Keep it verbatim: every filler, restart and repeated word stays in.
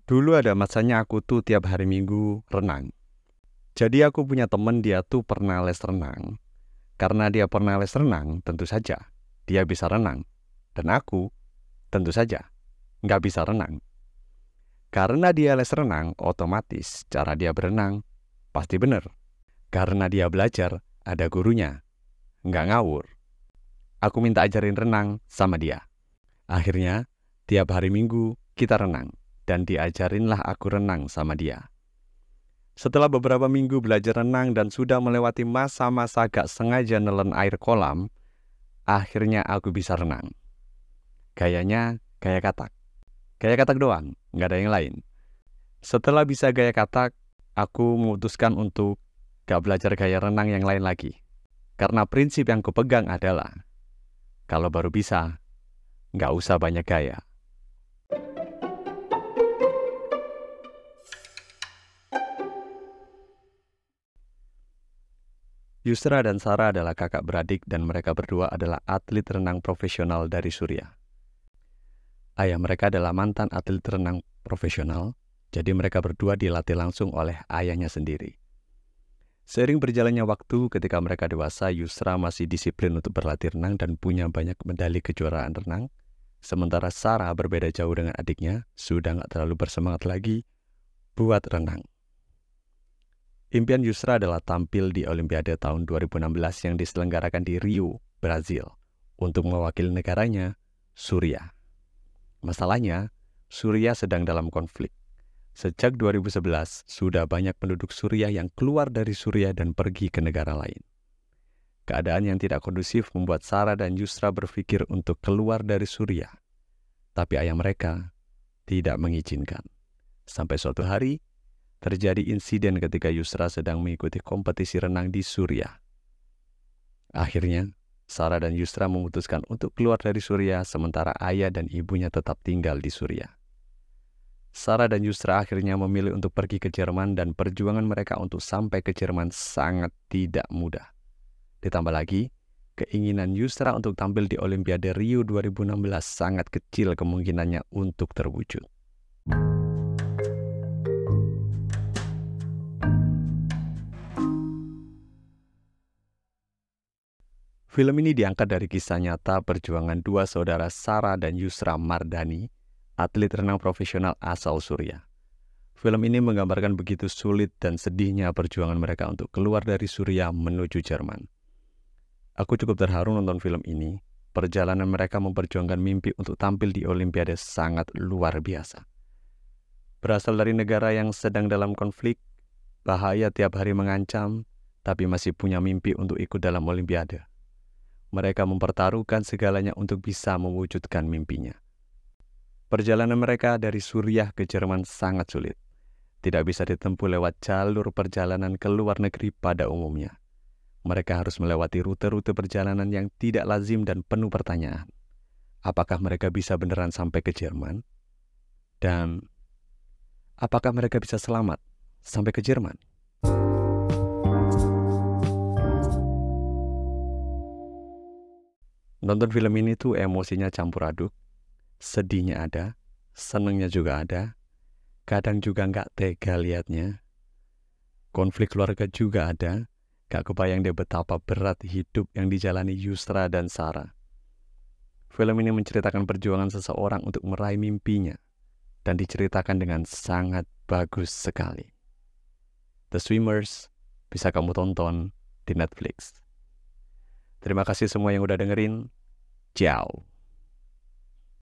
Dulu ada masanya aku tuh tiap hari Minggu renang. Jadi aku punya temen dia tuh pernah les renang. Karena dia pernah les renang, tentu saja dia bisa renang. Dan aku, tentu saja, nggak bisa renang. Karena dia les renang, otomatis cara dia berenang pasti bener. Karena dia belajar, ada gurunya. Nggak ngawur. Aku minta ajarin renang sama dia. Akhirnya, tiap hari Minggu kita renang. Dan diajarinlah aku renang sama dia. Setelah beberapa minggu belajar renang dan sudah melewati masa-masa gak sengaja nelen air kolam, akhirnya aku bisa renang. Gayanya gaya katak. Gaya katak doang, gak ada yang lain. Setelah bisa gaya katak, aku memutuskan untuk gak belajar gaya renang yang lain lagi. Karena prinsip yang kupegang adalah, kalau baru bisa, gak usah banyak gaya. Yusra dan Sarah adalah kakak beradik dan mereka berdua adalah atlet renang profesional dari Suriah. Ayah mereka adalah mantan atlet renang profesional, jadi mereka berdua dilatih langsung oleh ayahnya sendiri. Seiring berjalannya waktu, ketika mereka dewasa, Yusra masih disiplin untuk berlatih renang dan punya banyak medali kejuaraan renang. Sementara Sarah berbeda jauh dengan adiknya, sudah gak terlalu bersemangat lagi buat renang. Impian Yusra adalah tampil di Olimpiade tahun dua ribu enam belas yang diselenggarakan di Rio, Brazil, untuk mewakili negaranya, Suriah. Masalahnya, Suriah sedang dalam konflik. Sejak dua ribu sebelas, sudah banyak penduduk Suriah yang keluar dari Suriah dan pergi ke negara lain. Keadaan yang tidak kondusif membuat Sarah dan Yusra berpikir untuk keluar dari Suriah. Tapi ayah mereka tidak mengizinkan. Sampai suatu hari, terjadi insiden ketika Yusra sedang mengikuti kompetisi renang di Suriah. Akhirnya, Sarah dan Yusra memutuskan untuk keluar dari Suriah sementara ayah dan ibunya tetap tinggal di Suriah. Sarah dan Yusra akhirnya memilih untuk pergi ke Jerman dan perjuangan mereka untuk sampai ke Jerman sangat tidak mudah. Ditambah lagi, keinginan Yusra untuk tampil di Olimpiade Rio dua ribu enam belas sangat kecil kemungkinannya untuk terwujud. Film ini diangkat dari kisah nyata perjuangan dua saudara Sarah dan Yusra Mardani, atlet renang profesional asal Suriah. Film ini menggambarkan begitu sulit dan sedihnya perjuangan mereka untuk keluar dari Suriah menuju Jerman. Aku cukup terharu nonton film ini. Perjalanan mereka memperjuangkan mimpi untuk tampil di Olimpiade sangat luar biasa. Berasal dari negara yang sedang dalam konflik, bahaya tiap hari mengancam, tapi masih punya mimpi untuk ikut dalam Olimpiade. Mereka mempertaruhkan segalanya untuk bisa mewujudkan mimpinya. Perjalanan mereka dari Suriah ke Jerman sangat sulit. Tidak bisa ditempuh lewat jalur perjalanan ke luar negeri pada umumnya. Mereka harus melewati rute-rute perjalanan yang tidak lazim dan penuh pertanyaan. Apakah mereka bisa beneran sampai ke Jerman? Dan apakah mereka bisa selamat sampai ke Jerman? Nonton film ini tuh emosinya campur aduk. Sedihnya ada, senengnya juga ada. Kadang juga nggak tega liatnya. Konflik keluarga juga ada. Gak kebayang deh betapa berat hidup yang dijalani Yusra dan Sarah. Film ini menceritakan perjuangan seseorang untuk meraih mimpinya. Dan diceritakan dengan sangat bagus sekali. The Swimmers bisa kamu tonton di Netflix. Terima kasih semua yang udah dengerin. Ciao.